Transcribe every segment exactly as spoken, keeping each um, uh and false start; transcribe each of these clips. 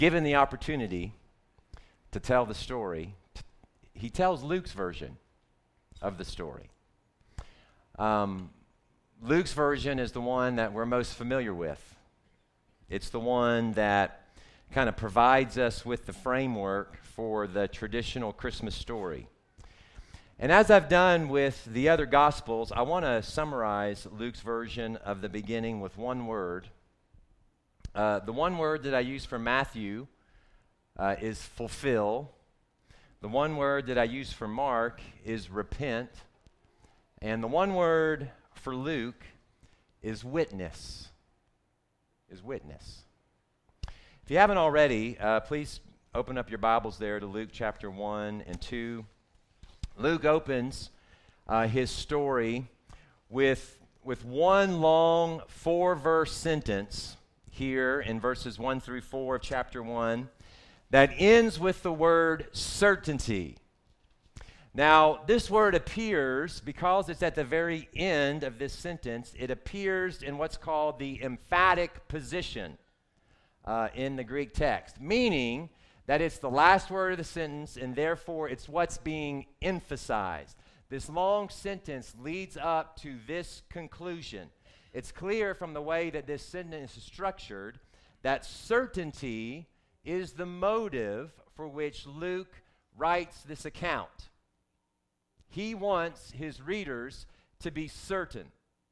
given the opportunity to tell the story, he tells Luke's version of the story. Um, Luke's version is the one that we're most familiar with. It's the one that kind of provides us with the framework for the traditional Christmas story. And as I've done with the other Gospels, I want to summarize Luke's version of the beginning with one word. Uh, the one word that I use for Matthew uh, is fulfill. The one word that I use for Mark is repent. And the one word for Luke is witness. Is witness. If you haven't already, uh, please open up your Bibles there to Luke chapter one and two. Luke opens uh, his story with, with one long four-verse sentence here in verses one through four of chapter one that ends with the word certainty. Now, this word appears, because it's at the very end of this sentence, it appears in what's called the emphatic position uh, in the Greek text, meaning that it's the last word of the sentence, and therefore it's what's being emphasized. This long sentence leads up to this conclusion. It's clear from the way that this sentence is structured that certainty is the motive for which Luke writes this account. He wants his readers to be certain.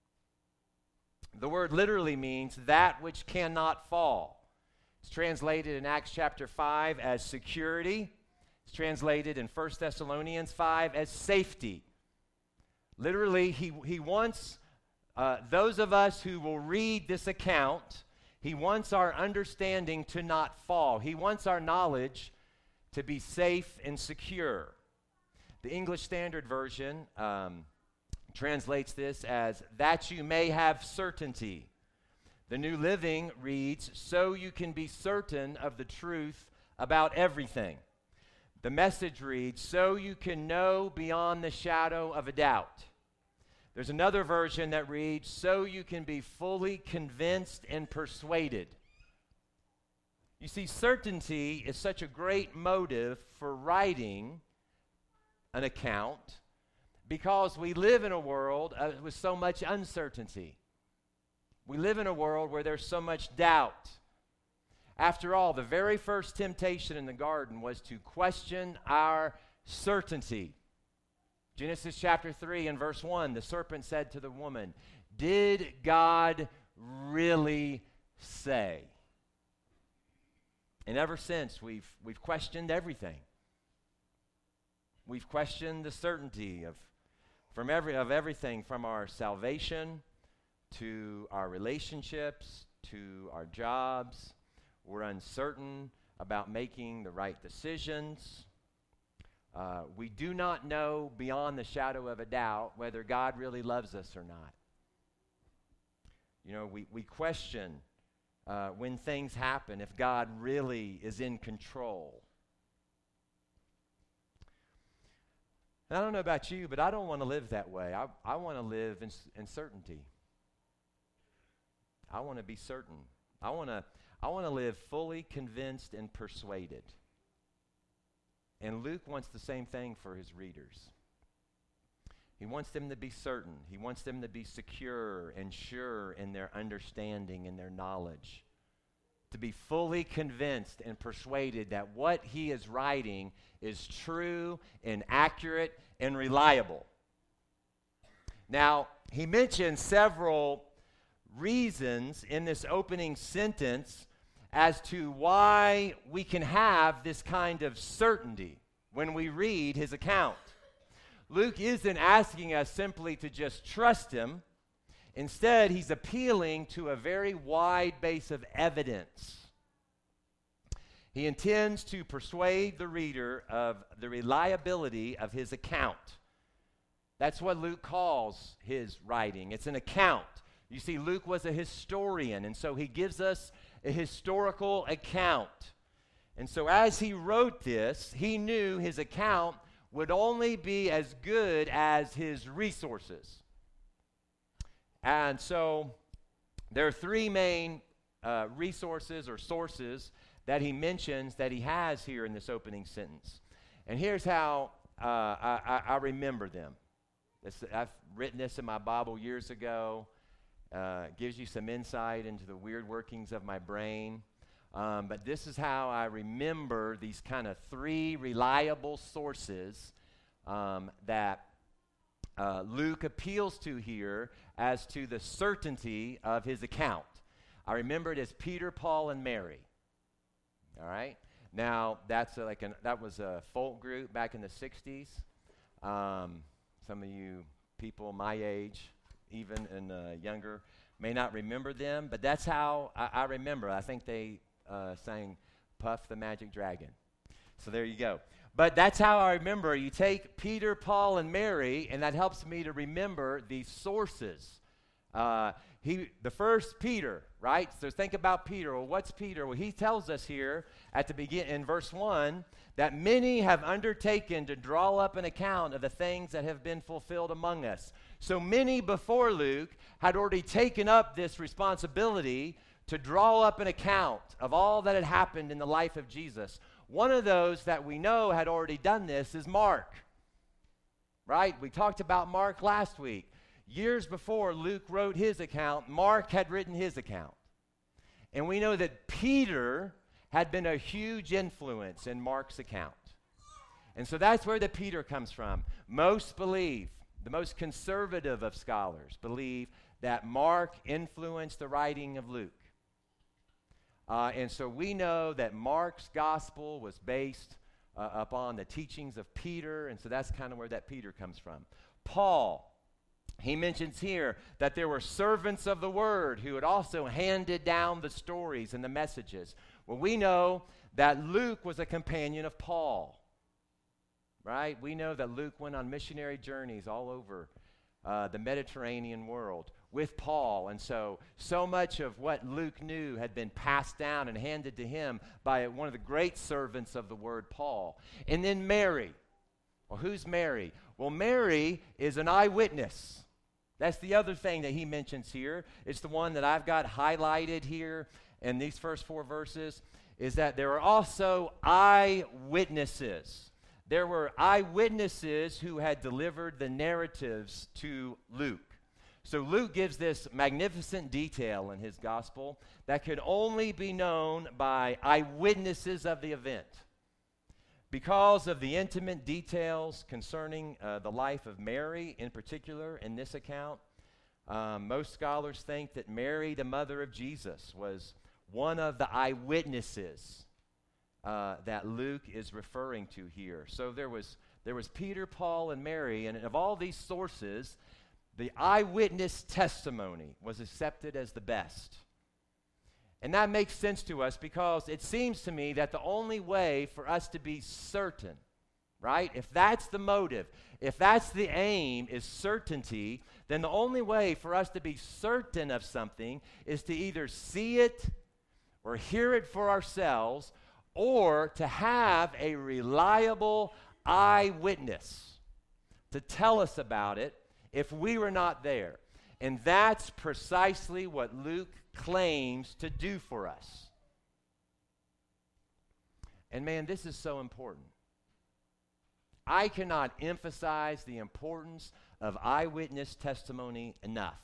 The word literally means that which cannot fall. It's translated in Acts chapter five as security. It's translated in First Thessalonians five as safety. Literally, he, he wants uh, those of us who will read this account, he wants our understanding to not fall. He wants our knowledge to be safe and secure. The English Standard Version um, translates this as, that you may have certainty. The New Living reads, so you can be certain of the truth about everything. The Message reads, so you can know beyond the shadow of a doubt. There's another version that reads, so you can be fully convinced and persuaded. You see, certainty is such a great motive for writing an account because we live in a world uh, with so much uncertainty. We live in a world where there's so much doubt. After all, the very first temptation in the garden was to question our certainty. Genesis chapter three and verse one, the serpent said to the woman, did God really say? And ever since, we've, we've questioned everything. We've questioned the certainty of, from every, of everything from our salvation to our relationships, to our jobs. We're uncertain about making the right decisions. Uh, we do not know beyond the shadow of a doubt whether God really loves us or not. You know, we, we question uh, when things happen if God really is in control. And I don't know about you, but I don't want to live that way. I, I want to live in, in certainty. I want to be certain. I want to I want to live fully convinced and persuaded. And Luke wants the same thing for his readers. He wants them to be certain. He wants them to be secure and sure in their understanding and their knowledge. To be fully convinced and persuaded that what he is writing is true and accurate and reliable. Now, he mentions several reasons in this opening sentence as to why we can have this kind of certainty when we read his account. Luke isn't asking us simply to just trust him. Instead, he's appealing to a very wide base of evidence. He intends to persuade the reader of the reliability of his account. That's what Luke calls his writing. It's an account. You see, Luke was a historian, and so he gives us a historical account. And so as he wrote this, he knew his account would only be as good as his resources. And so there are three main uh, resources or sources that he mentions that he has here in this opening sentence. And here's how uh, I, I, I remember them. This, I've written this in my Bible years ago. Uh, it gives you some insight into the weird workings of my brain. Um, but this is how I remember these kind of three reliable sources um, that uh, Luke appeals to here as to the certainty of his account. I remember it as Peter, Paul, and Mary. All right? Now, that's a, like an, that was a folk group back in the sixties. Um, some of you people my age, even and uh, younger, may not remember them, but that's how I, I remember. I think they uh, sang Puff the Magic Dragon. So there you go. But that's how I remember. You take Peter, Paul, and Mary, and that helps me to remember these sources. Uh, he, the first Peter, right? So think about Peter. Well, what's Peter? Well, he tells us here at the begin in verse one that many have undertaken to draw up an account of the things that have been fulfilled among us. So many before Luke had already taken up this responsibility to draw up an account of all that had happened in the life of Jesus. One of those that we know had already done this is Mark, right? We talked about Mark last week. Years before Luke wrote his account, Mark had written his account. And we know that Peter had been a huge influence in Mark's account. And so that's where the Peter comes from. Most believe, the most conservative of scholars believe that Mark influenced the writing of Luke. Uh, and so we know that Mark's gospel was based uh, upon the teachings of Peter, and so that's kind of where that Peter comes from. Paul, he mentions here that there were servants of the word who had also handed down the stories and the messages. Well, we know that Luke was a companion of Paul, right? We know that Luke went on missionary journeys all over uh, the Mediterranean world with Paul. And so, so much of what Luke knew had been passed down and handed to him by one of the great servants of the word, Paul. And then Mary. Well, who's Mary? Well, Mary is an eyewitness. That's the other thing that he mentions here. It's the one that I've got highlighted here in these first four verses, is that there are also eyewitnesses. There were eyewitnesses who had delivered the narratives to Luke. So Luke gives this magnificent detail in his gospel that could only be known by eyewitnesses of the event. Because of the intimate details concerning uh, the life of Mary in particular in this account, um, most scholars think that Mary, the mother of Jesus, was one of the eyewitnesses uh, that Luke is referring to here. So there was, there was Peter, Paul, and Mary, and of all these sources, the eyewitness testimony was accepted as the best. And that makes sense to us because it seems to me that the only way for us to be certain, right? If that's the motive, if that's the aim, is certainty, then the only way for us to be certain of something is to either see it or hear it for ourselves or to have a reliable eyewitness to tell us about it if we were not there. And that's precisely what Luke claims to do for us. And man, this is so important. I cannot emphasize the importance of eyewitness testimony enough.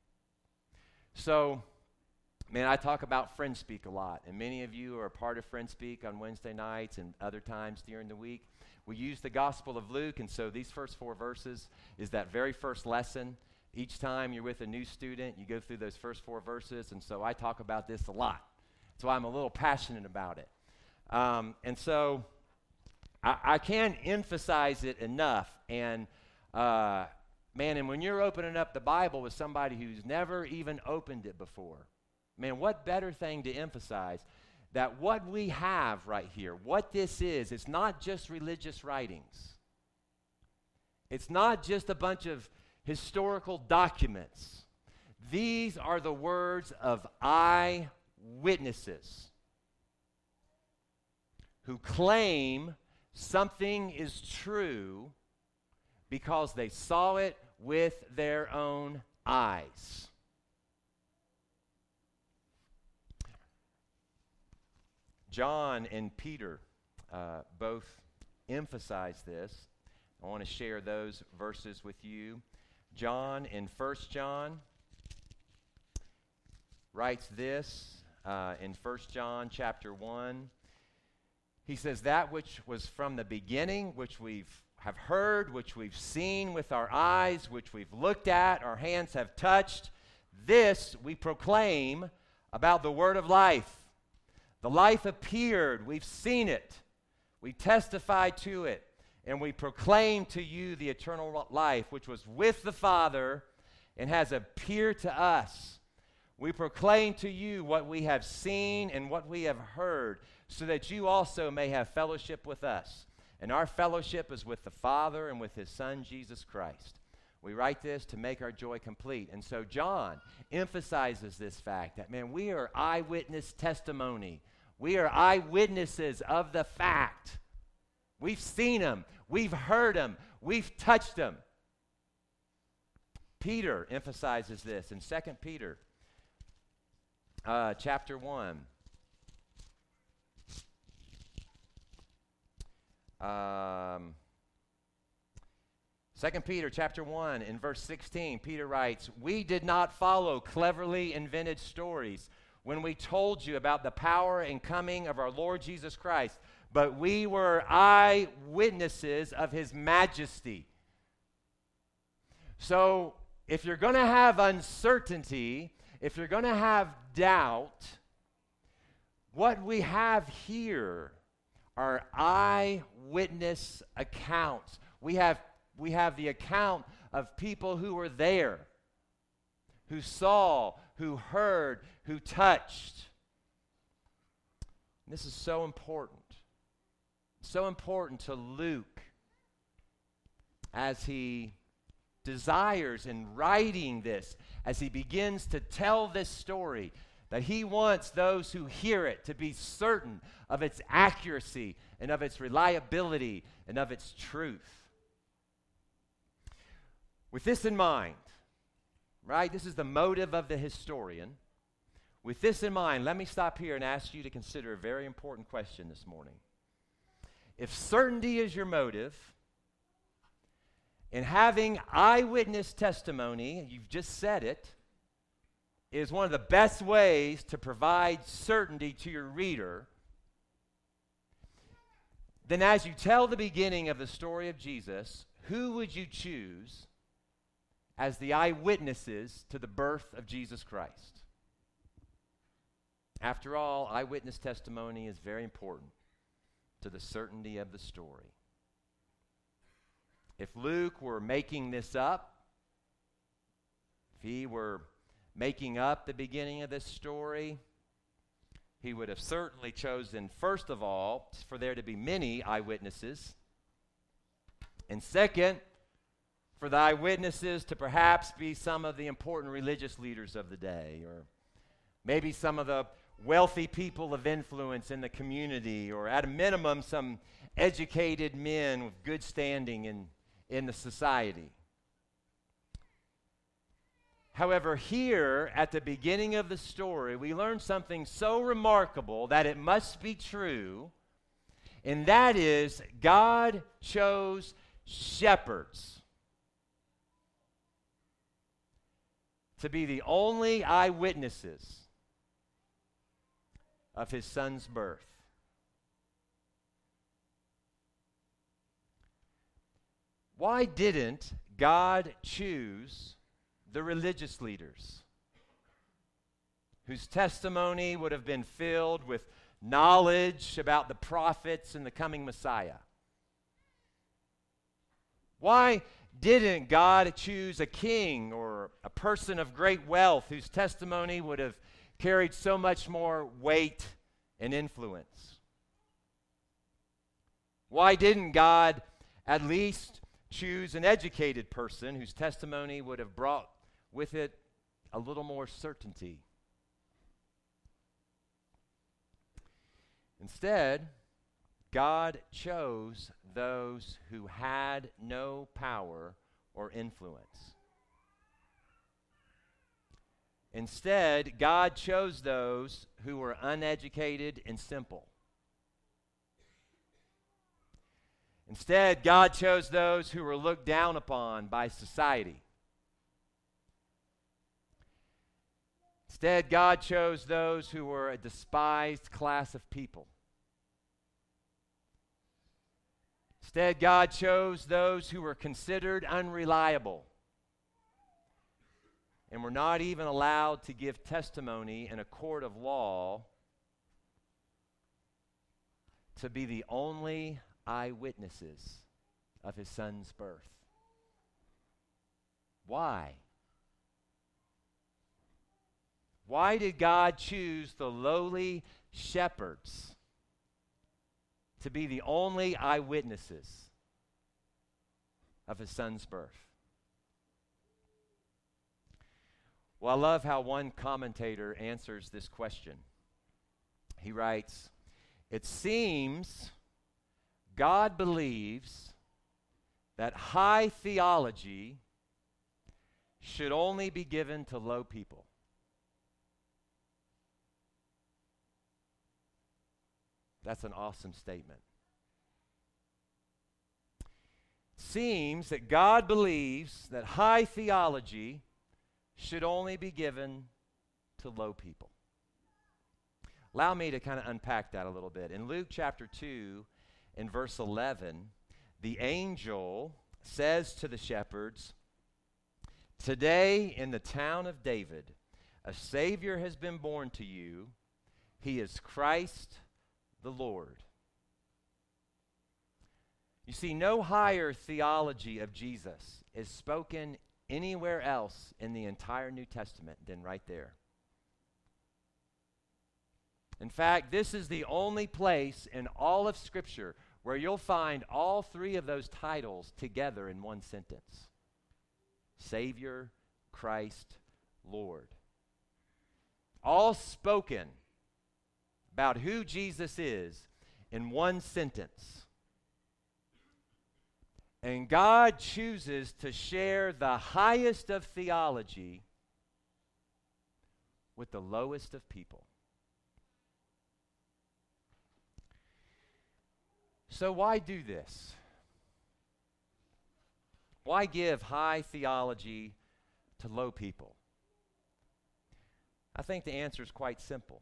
So, man, I talk about Friendspeak a lot, and many of you are a part of Friendspeak on Wednesday nights and other times during the week. We use the Gospel of Luke, and so these first four verses is that very first lesson. Each time you're with a new student, you go through those first four verses, and so I talk about this a lot. That's why I'm a little passionate about it. Um, and so I, I can't emphasize it enough. And, uh, man, and when you're opening up the Bible with somebody who's never even opened it before, man, what better thing to emphasize that what we have right here, what this is, it's not just religious writings. It's not just a bunch of historical documents. These are the words of eyewitnesses who claim something is true because they saw it with their own eyes. John and Peter uh, both emphasize this. I want to share those verses with you. John in First John writes this uh, in First John chapter one. He says, that which was from the beginning, which we've have heard, which we've seen with our eyes, which we've looked at, our hands have touched, this we proclaim about the word of life. The life appeared, we've seen it, we testify to it, and we proclaim to you the eternal life, which was with the Father and has appeared to us. We proclaim to you what we have seen and what we have heard, so that you also may have fellowship with us. And our fellowship is with the Father and with his Son, Jesus Christ. We write this to make our joy complete. And so John emphasizes this fact that, man, we are eyewitness testimony. We are eyewitnesses of the fact. We've seen him. We've heard him. We've touched him. Peter emphasizes this in Second Peter uh, chapter one. Um, Second Peter chapter one in verse sixteen, Peter writes, we did not follow cleverly invented stories when we told you about the power and coming of our Lord Jesus Christ, but we were eyewitnesses of his majesty. So if you're going to have uncertainty, if you're going to have doubt, what we have here are eyewitness accounts. We have, we have the account of people who were there, who saw, who heard, who touched. And this is so important. So important to Luke as he desires in writing this, as he begins to tell this story, that he wants those who hear it to be certain of its accuracy and of its reliability and of its truth. With this in mind, right, this is the motive of the historian. With this in mind, let me stop here and ask you to consider a very important question this morning. If certainty is your motive, and having eyewitness testimony, you've just said it, is one of the best ways to provide certainty to your reader, then as you tell the beginning of the story of Jesus, who would you choose as the eyewitnesses to the birth of Jesus Christ? After all, eyewitness testimony is very important to the certainty of the story. If Luke were making this up, if he were making up the beginning of this story, he would have certainly chosen, first of all, for there to be many eyewitnesses, and second, for the eyewitnesses to perhaps be some of the important religious leaders of the day, or maybe some of the wealthy people of influence in the community, or at a minimum, some educated men with good standing in, in the society. However, here at the beginning of the story, we learn something so remarkable that it must be true, and that is God chose shepherds to be the only eyewitnesses of his son's birth. Why didn't God choose the religious leaders whose testimony would have been filled with knowledge about the prophets and the coming Messiah? Why didn't God choose a king or a person of great wealth whose testimony would have carried so much more weight and influence? Why didn't God at least choose an educated person whose testimony would have brought with it a little more certainty? Instead, God chose those who had no power or influence. Instead, God chose those who were uneducated and simple. Instead, God chose those who were looked down upon by society. Instead, God chose those who were a despised class of people. Instead, God chose those who were considered unreliable and were not even allowed to give testimony in a court of law to be the only eyewitnesses of his son's birth. Why? Why did God choose the lowly shepherds to be the only eyewitnesses of his son's birth? Well, I love how one commentator answers this question. He writes, "It seems God believes that high theology should only be given to low people." That's an awesome statement. Seems that God believes that high theology should only be given to low people. Allow me to kind of unpack that a little bit. In Luke chapter two, in verse eleven, the angel says to the shepherds, "Today in the town of David, a Savior has been born to you. He is Christ the Lord." You see, no higher theology of Jesus is spoken anywhere else in the entire New Testament than right there. In fact, this is the only place in all of Scripture where you'll find all three of those titles together in one sentence: Savior, Christ, Lord. All spoken about who Jesus is in one sentence. And God chooses to share the highest of theology with the lowest of people. So why do this? Why give high theology to low people? I think the answer is quite simple.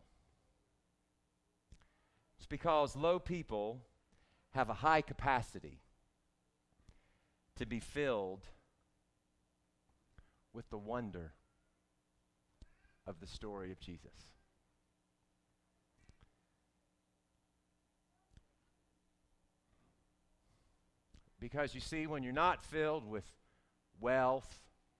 It's because low people have a high capacity to be filled with the wonder of the story of Jesus. Because you see, when you're not filled with wealth,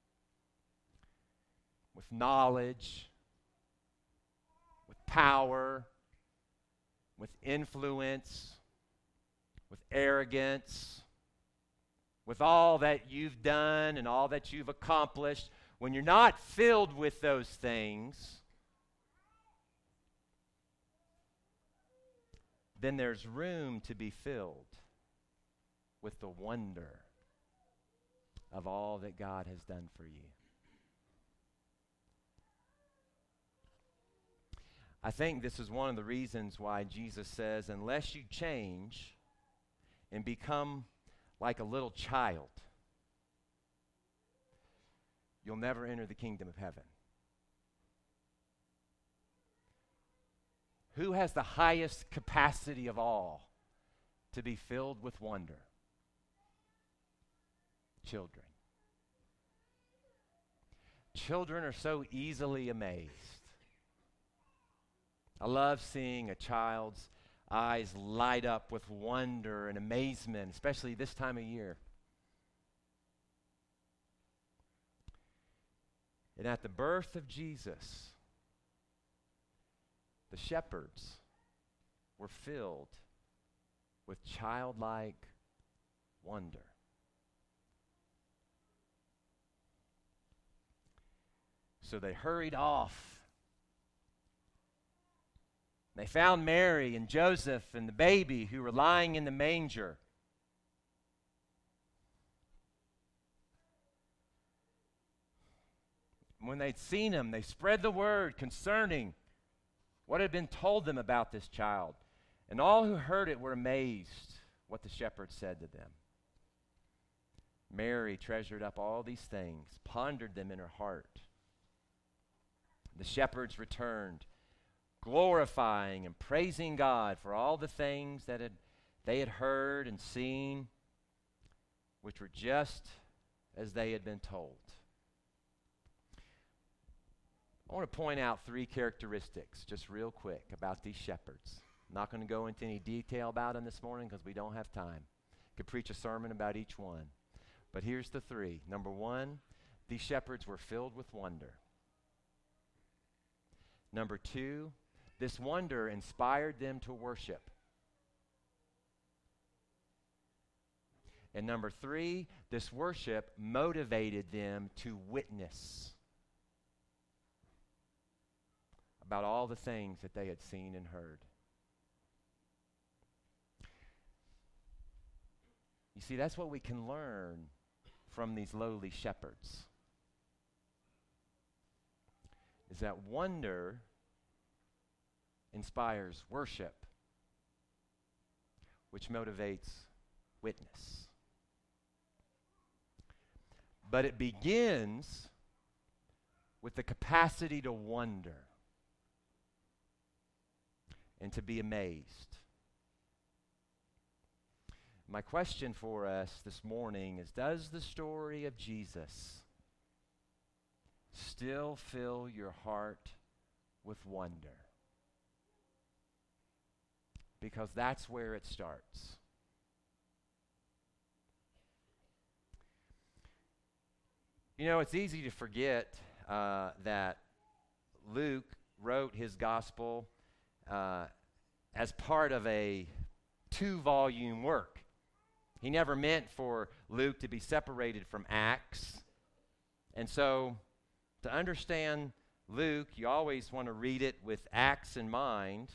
with knowledge, with power, with influence, with arrogance, with all that you've done and all that you've accomplished, when you're not filled with those things, then there's room to be filled with the wonder of all that God has done for you. I think this is one of the reasons why Jesus says, unless you change and become like a little child, you'll never enter the kingdom of heaven. Who has the highest capacity of all to be filled with wonder? Children. Children are so easily amazed. I love seeing a child's eyes light up with wonder and amazement, especially this time of year. And at the birth of Jesus, the shepherds were filled with childlike wonder. So they hurried off. They found Mary and Joseph and the baby who were lying in the manger. When they'd seen him, they spread the word concerning what had been told them about this child. And all who heard it were amazed what the shepherds said to them. Mary treasured up all these things, pondered them in her heart. The shepherds returned, glorifying and praising God for all the things that had, they had heard and seen, which were just as they had been told. I want to point out three characteristics, just real quick, about these shepherds. I'm not going to go into any detail about them this morning because we don't have time. I could preach a sermon about each one. But here's the three. Number one, these shepherds were filled with wonder. Number two, this wonder inspired them to worship. And number three, this worship motivated them to witness about all the things that they had seen and heard. You see, that's what we can learn from these lowly shepherds. Is that wonder inspires worship, which motivates witness. But it begins with the capacity to wonder and to be amazed. My question for us this morning is, does the story of Jesus still fill your heart with wonder? Because that's where it starts. You know, it's easy to forget uh, that Luke wrote his gospel uh, as part of a two-volume work. He never meant for Luke to be separated from Acts. And so, to understand Luke, you always want to read it with Acts in mind.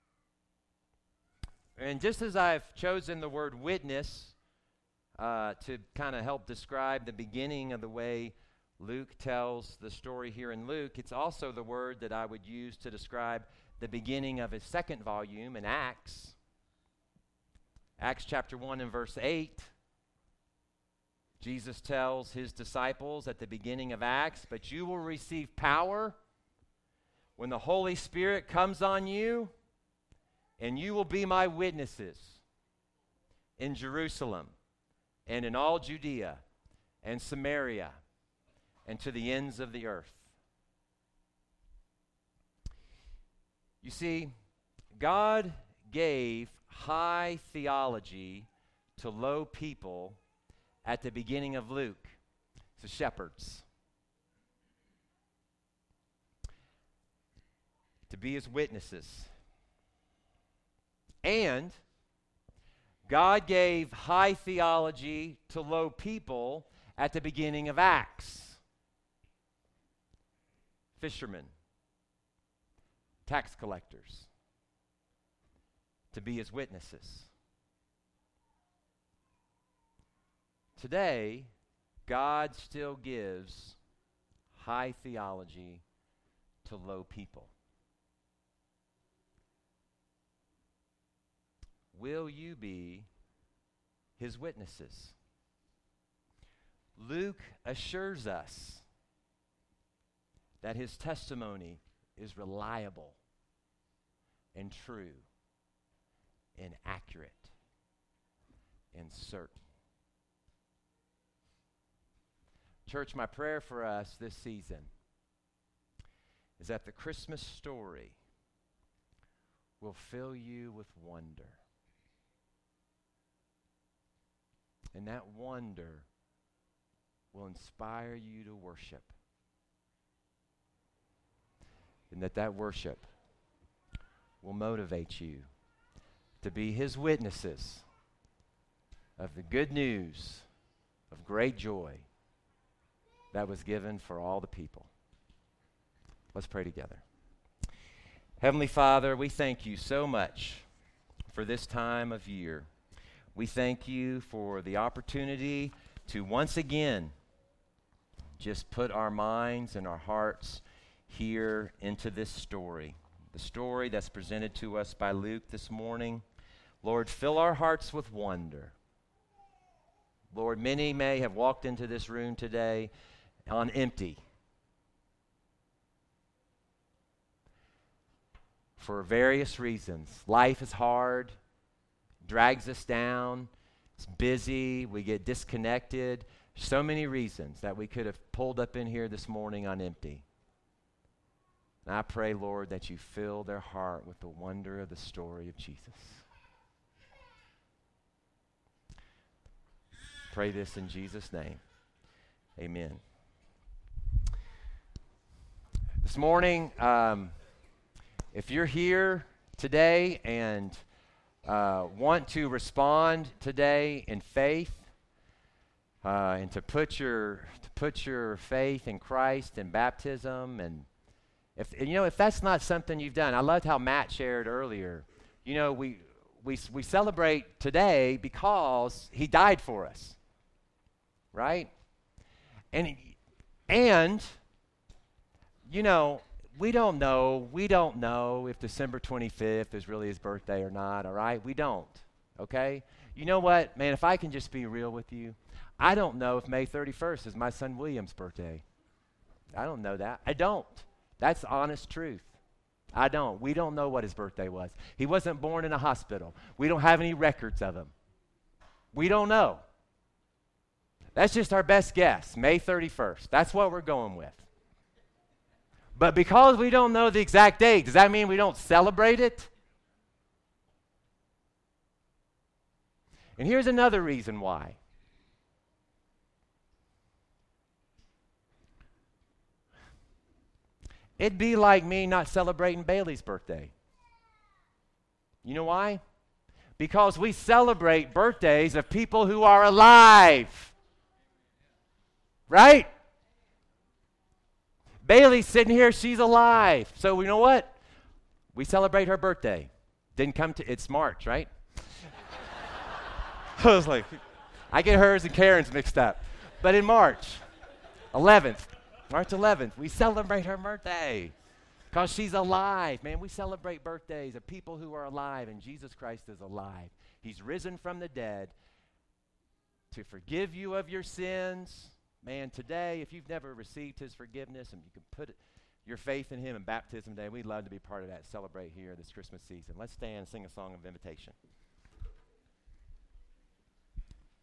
And just as I've chosen the word witness uh, to kind of help describe the beginning of the way Luke tells the story here in Luke, it's also the word that I would use to describe the beginning of his second volume in Acts. Acts chapter one and verse eight, Jesus tells his disciples at the beginning of Acts, "But you will receive power when the Holy Spirit comes on you, and you will be my witnesses in Jerusalem and in all Judea and Samaria and to the ends of the earth." You see, God gave high theology to low people at the beginning of Luke, the shepherds, to be his witnesses. And God gave high theology to low people at the beginning of Acts. Fishermen, tax collectors, to be his witnesses. Today, God still gives high theology to low people. Will you be his witnesses? Luke assures us that his testimony is reliable and true and accurate and certain. Church, my prayer for us this season is that the Christmas story will fill you with wonder. And that wonder will inspire you to worship. And that that worship will motivate you to be his witnesses of the good news of great joy that was given for all the people. Let's pray together. Heavenly Father, we thank you so much for this time of year. We thank you for the opportunity to once again just put our minds and our hearts here into this story, the story that's presented to us by Luke this morning. Lord, fill our hearts with wonder. Lord, many may have walked into this room today on empty for various reasons. Life is hard, drags us down, it's busy, we get disconnected. So many reasons that we could have pulled up in here this morning on empty. And I pray, Lord, that you fill their heart with the wonder of the story of Jesus. Pray this in Jesus' name. Amen. This morning, um, if you're here today and uh, want to respond today in faith, uh, and to put your to put your faith in Christ in baptism, and if and you know if that's not something you've done, I loved how Matt shared earlier. You know, we we we celebrate today because he died for us. Right? And, and, you know, we don't know, we don't know if December twenty-fifth is really his birthday or not, all right? We don't, okay? You know what, man, if I can just be real with you, I don't know if May thirty-first is my son William's birthday. I don't know that. I don't. That's honest truth. I don't. We don't know what his birthday was. He wasn't born in a hospital. We don't have any records of him. We don't know. That's just our best guess, May thirty-first. That's what we're going with. But because we don't know the exact date, does that mean we don't celebrate it? And here's another reason why. It'd be like me not celebrating Bailey's birthday. You know why? Because we celebrate birthdays of people who are alive. Right? Bailey's sitting here, she's alive. So you know what? We celebrate her birthday. Didn't come to, it's March, right? I was like, I get hers and Karen's mixed up. But in March eleventh, March eleventh, we celebrate her birthday because she's alive. Man, we celebrate birthdays of people who are alive, and Jesus Christ is alive. He's risen from the dead to forgive you of your sins. Man, today, if you've never received his forgiveness and you can put it, your faith in him in baptism day, we'd love to be part of that. Celebrate here this Christmas season. Let's stand and sing a song of invitation.